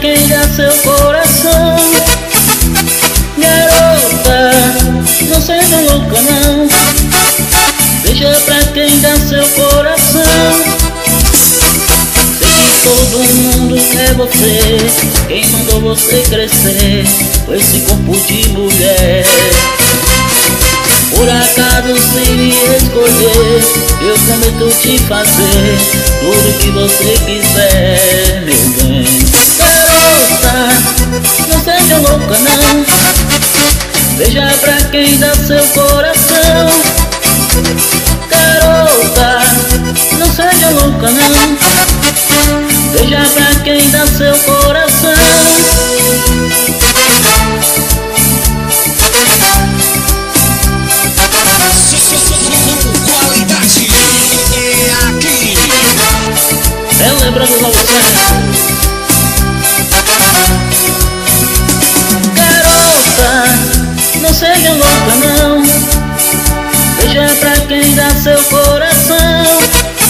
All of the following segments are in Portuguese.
quem dá seu coração. Garota, não seja louca não. Beija pra quem dá seu coração. Sei que todo mundo quer você. Quem mandou você crescer com esse corpo de mulher? Por acaso se me escolher, eu prometo te fazer tudo que você quiser, meu bem. Garota, não seja louca não. Beija pra quem dá seu coração. Garota, não seja louca não. Beija pra quem dá seu coração. Lembrando a você. Garota, não seja louca não. Beija pra quem dá seu coração.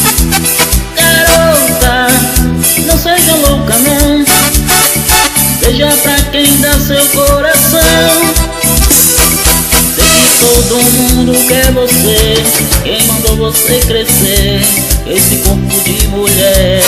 Garota, não seja louca não. Beija pra quem dá seu coração. Sei que todo mundo quer você. Quem mandou você crescer esse corpo de mulher?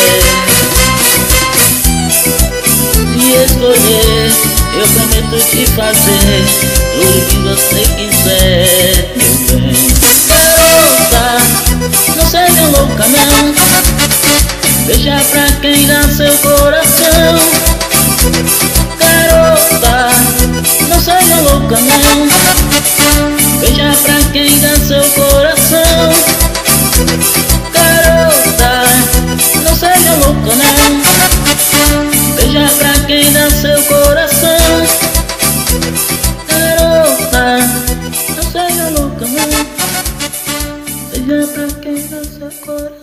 Me escolher, eu prometo te fazer tudo que você quiser, meu bem. Garota, não seja louca não. Beija pra quem dá seu coração. Garota, não seja louca não. Beija pra quem dá seu coração. Garota, não seja louca não. Beija pra quem dá seu coração. Garota, não seja louca não. Beija pra quem dá seu coração.